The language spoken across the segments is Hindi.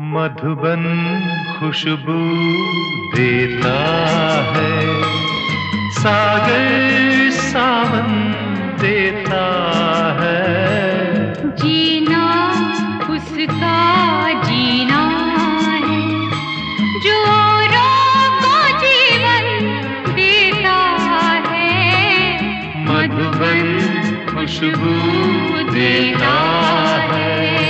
मधुबन खुशबू देता है, सागर सावन देता है। जीना उसका जीना है जो औरों को जीवन देता है। मधुबन खुशबू देता है।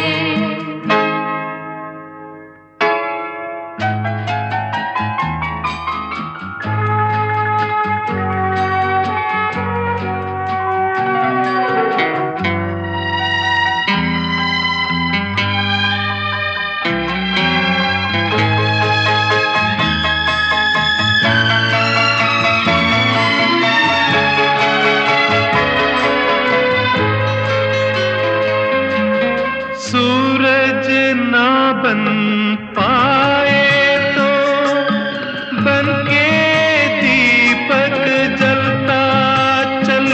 सूरज ना बन पाए तो बनके दीपक जलता चल।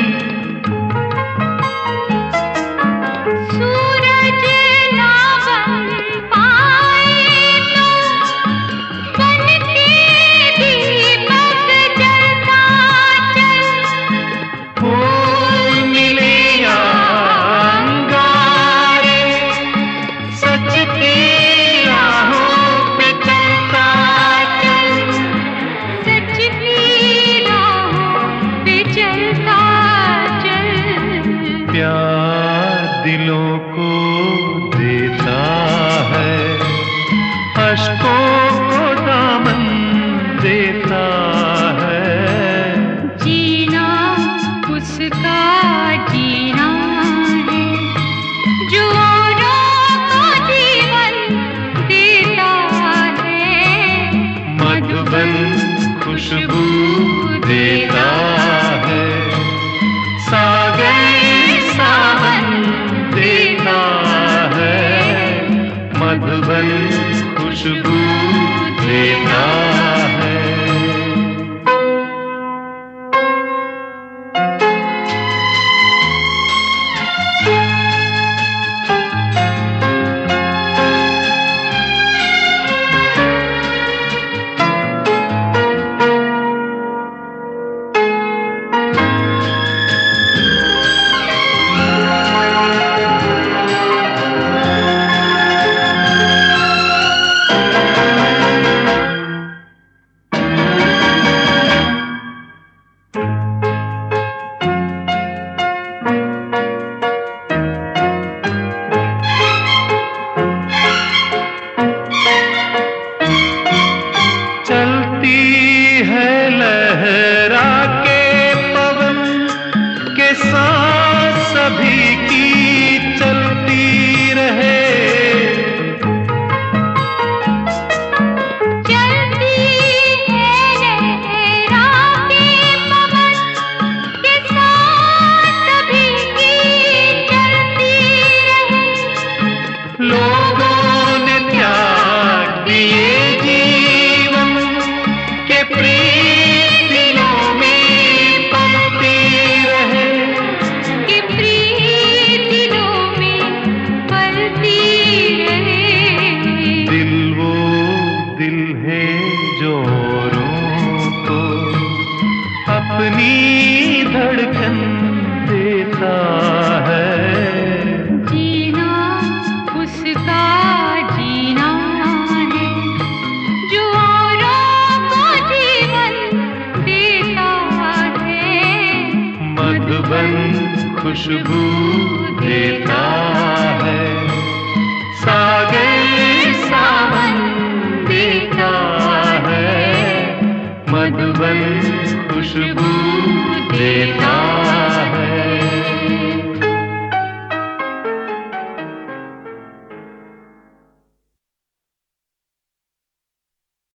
सूरज ना बन पाए तो बनके दीपक जलता चल। फूल मिले या प्यार दिलों को देता है, अश्कों को दामन देता है। जीना उसका जीना है जो औरों को जीवन देता है। मधुबन खुशबू देता है, सागर देता है। मधुबन खुशबू देता है। सांस सभी की चलती रहे, चलती है लहरा के पवन के सांस सभी की चलती रहे। लोगों ने त्याग दिए जीवन के प्रीत दिलों में अपनी धड़कन देता है। जीना उसका जीना है जो औरों को जीवन देता है। मधुबन खुशबू देता है, सागर सावन देता है। मधुबन खुशबू देता